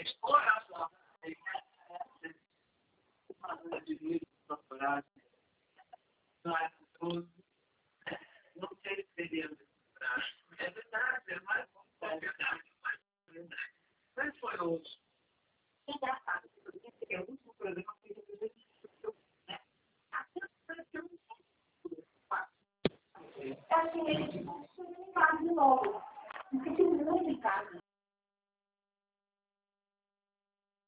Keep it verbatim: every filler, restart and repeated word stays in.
Não sei se seria é verdade, é mais é verdade, é verdade. Mas foi hoje. É engraçado, porque é o último programa que eu fiz, né? Até que eu não sei. É assim, ele não de novo. Porque tem muito em casa.